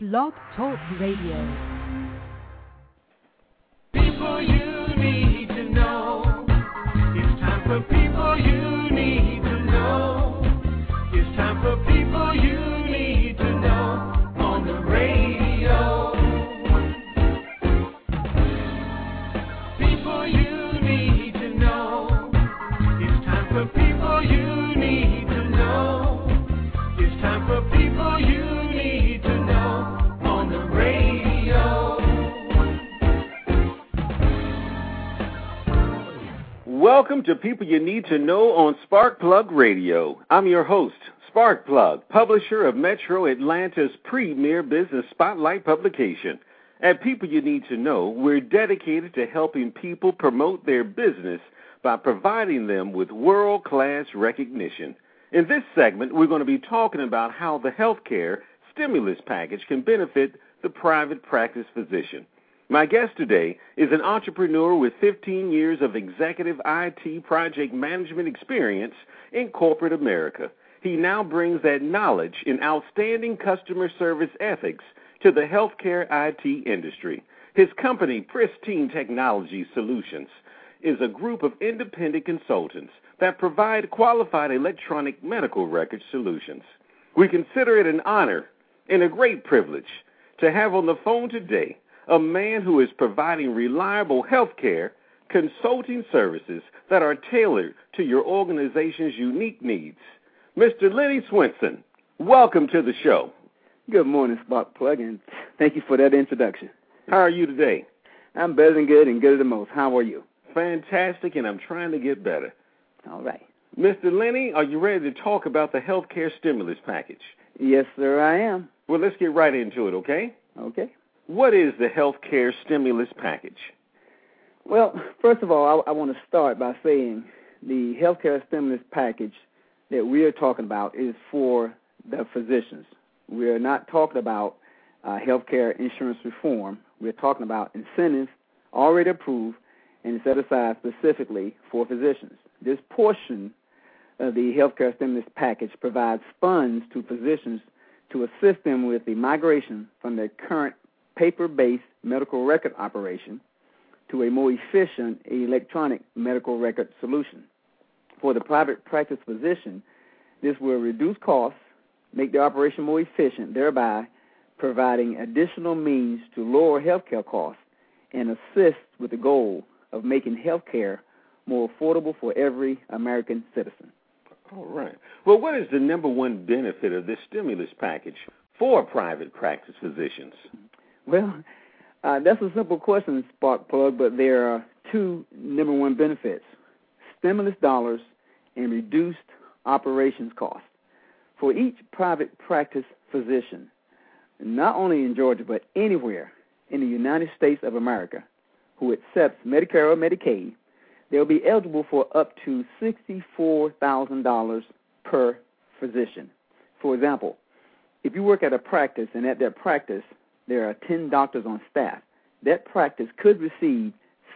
Blog Talk Radio. People you need to know. It's time for people you need to know. It's time for people you need to know on the radio. People you need to know. It's time for people you need to know. It's time for people you need to know on the radio. Welcome to People You Need to Know on Sparkplug Radio. I'm your host, Sparkplug, publisher of Metro Atlanta's premier business spotlight publication. At People You Need to Know, we're dedicated to helping people promote their business by providing them with world-class recognition. In this segment, we're going to be talking about how the healthcare stimulus package can benefit the private practice physician. My guest today is an entrepreneur with 15 years of executive IT project management experience in corporate America. He now brings that knowledge in outstanding customer service ethics to the healthcare IT industry. His company, Pristine Technology Solutions, is a group of independent consultants that provide qualified electronic medical record solutions. We consider it an honor and a great privilege to have on the phone today a man who is providing reliable healthcare consulting services that are tailored to your organization's unique needs. Mr. Lenny Swenson, welcome to the show. Good morning, Sparkplug, and thank you for that introduction. How are you today? I'm better than good and good at the most. How are you? Fantastic, and I'm trying to get better. All right. Mr. Lenny, are you ready to talk about the healthcare stimulus package? Yes, sir, I am. Well, let's get right into it, okay? Okay. What is the healthcare stimulus package? Well, first of all, I want to start by saying the healthcare stimulus package that we are talking about is for the physicians. We are not talking about healthcare insurance reform. We're talking about incentives already approved and set aside specifically for physicians. This portion of the healthcare stimulus package provides funds to physicians to assist them with the migration from their current paper-based medical record operation to a more efficient electronic medical record solution. For the private practice physician, this will reduce costs, make the operation more efficient, thereby providing additional means to lower healthcare costs and assist with the goal of making healthcare more affordable for every American citizen. All right. Well, what is the number one benefit of this stimulus package for private practice physicians? Well, that's a simple question, Sparkplug, but there are two number one benefits: stimulus dollars and reduced operations costs. For each private practice physician, not only in Georgia but anywhere in the United States of America who accepts Medicare or Medicaid, they'll be eligible for up to $64,000 per physician. For example, if you work at a practice and at that practice there are 10 doctors on staff, that practice could receive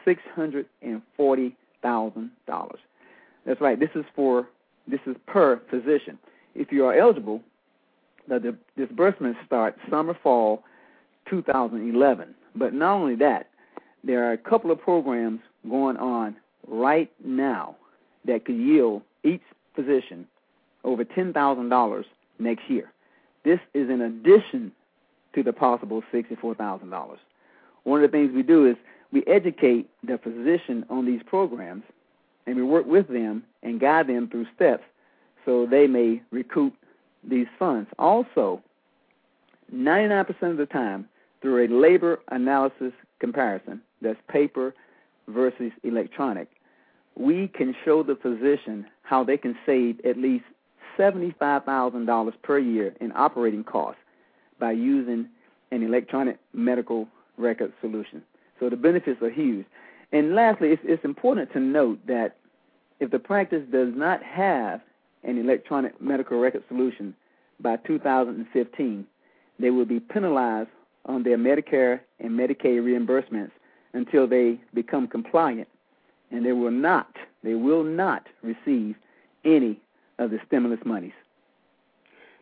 $640,000. That's right. This is per physician. If you are eligible, the disbursements start summer, fall 2011. But not only that, there are a couple of programs going on right now that could yield each physician over $10,000 next year. This is in addition to the possible $64,000. One of the things we do is we educate the physician on these programs, and we work with them and guide them through steps so they may recoup these funds. Also, 99% of the time, through a labor analysis comparison, that's paper versus electronic, we can show the physician how they can save at least $75,000 per year in operating costs by using an electronic medical record solution. So the benefits are huge. And lastly, it's important to note that if the practice does not have an electronic medical record solution by 2015, they will be penalized on their Medicare and Medicaid reimbursements until they become compliant, and they will not receive any of the stimulus monies.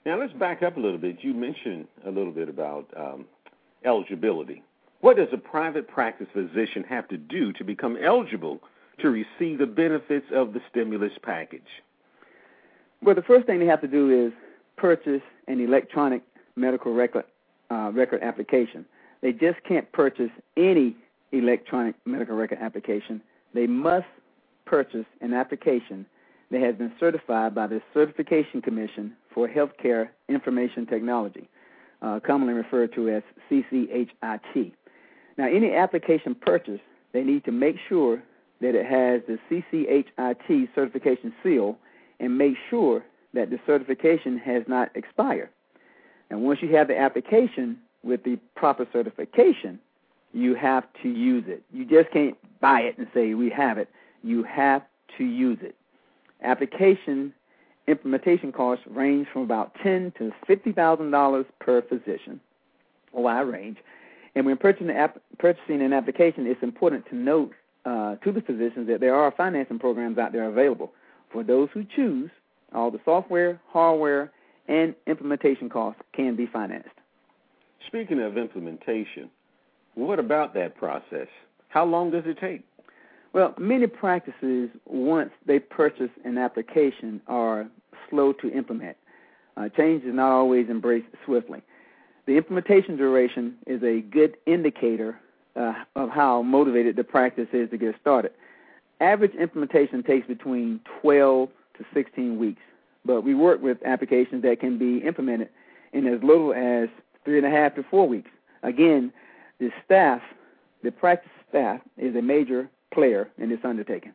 Now, let's back up a little bit. You mentioned a little bit about eligibility. What does a private practice physician have to do to become eligible to receive the benefits of the stimulus package? Well, the first thing they have to do is purchase an electronic medical record application. They just can't purchase any electronic medical record application. They must purchase an application that has been certified by the Certification Commission for Healthcare Information Technology, commonly referred to as CCHIT. Now, any application purchased, they need to make sure that it has the CCHIT certification seal and make sure that the certification has not expired. And once you have the application with the proper certification, you have to use it. You just can't buy it and say, we have it. You have to use it. Application implementation costs range from about $10,000 to $50,000 per physician, a wide range. And when purchasing an application, it's important to note to the physicians that there are financing programs out there available for those who choose. All the software, hardware, and implementation costs can be financed. Speaking of implementation, what about that process? How long does it take? Well, many practices, once they purchase an application, are slow to implement. Change is not always embraced swiftly. The implementation duration is a good indicator of how motivated the practice is to get started. Average implementation takes between 12 to 16 weeks, but we work with applications that can be implemented in as little as 3.5 to 4 weeks. Again, the practice staff is a major player in this undertaking.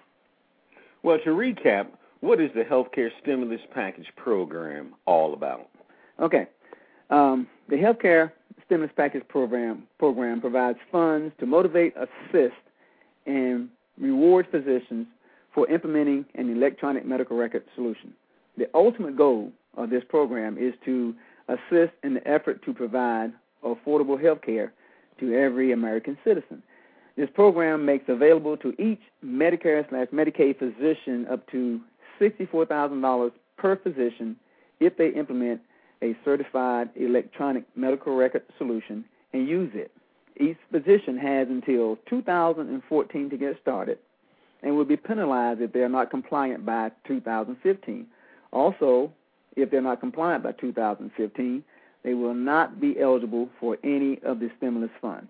Well, to recap, what is the Healthcare Stimulus Package program all about? Okay. The Healthcare Stimulus Package program provides funds to motivate, assist, and reward physicians for implementing an electronic medical record solution. The ultimate goal of this program is to assist in the effort to provide affordable health care to every American citizen. This program makes available to each Medicare/Medicaid physician up to $64,000 per physician if they implement a certified electronic medical record solution and use it. Each physician has until 2014 to get started and will be penalized if they are not compliant by 2015. Also, if they're not compliant by 2015, they will not be eligible for any of the stimulus funds.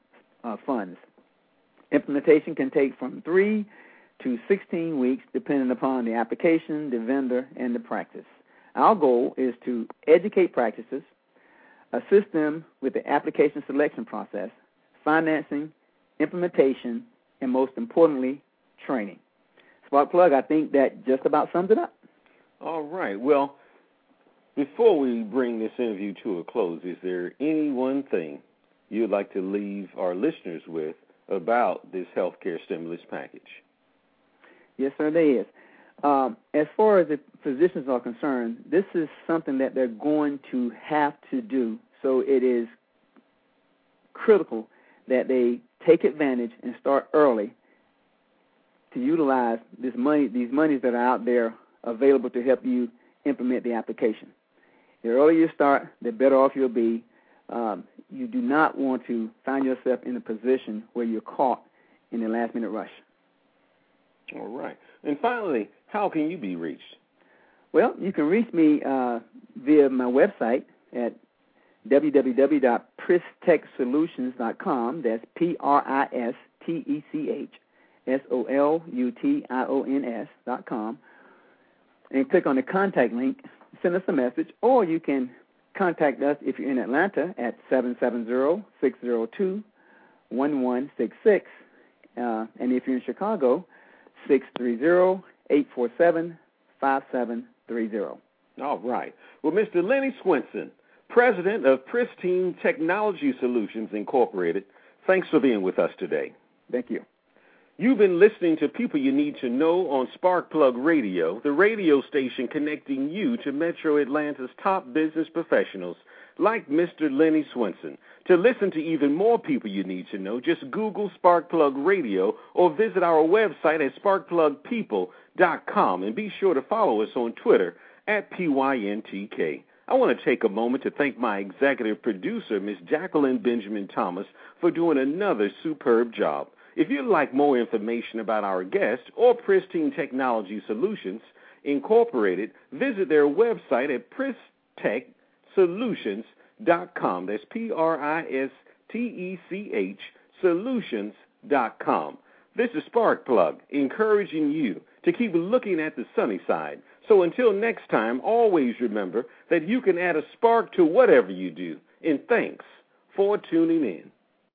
Implementation can take from 3 to 16 weeks, depending upon the application, the vendor, and the practice. Our goal is to educate practices, assist them with the application selection process, financing, implementation, and most importantly, training. Sparkplug, I think that just about sums it up. All right. Well, before we bring this interview to a close, is there any one thing you'd like to leave our listeners with about this healthcare stimulus package? Yes, sir, there is. As far as the physicians are concerned, this is something that they're going to have to do, so it is critical that they take advantage and start early to utilize these monies that are out there available to help you implement the application. The earlier you start, the better off you'll be. You do not want to find yourself in a position where you're caught in a last-minute rush. All right. And finally, how can you be reached? Well, you can reach me via my website at www.pristechsolutions.com. That's PRISTechsolutions.com. And click on the contact link, send us a message, or you can contact us if you're in Atlanta at 770-602-1166. And if you're in Chicago, 630-847-5730. All right. Well, Mr. Lenny Swenson, president of Pristine Technology Solutions, Incorporated, thanks for being with us today. Thank you. You've been listening to People You Need to Know on Sparkplug Radio, the radio station connecting you to Metro Atlanta's top business professionals like Mr. Lenny Swenson. To listen to even more People You Need to Know, just Google Sparkplug Radio or visit our website at sparkplugpeople.com, and be sure to follow us on Twitter at PYNTK. I want to take a moment to thank my executive producer, Ms. Jacqueline Benjamin Thomas, for doing another superb job. If you'd like more information about our guest or Pristine Technology Solutions Incorporated, visit their website at PrisTechSolutions.com. That's PRISTECH Solutions.com. This is Sparkplug, encouraging you to keep looking at the sunny side. So until next time, always remember that you can add a spark to whatever you do. And thanks for tuning in.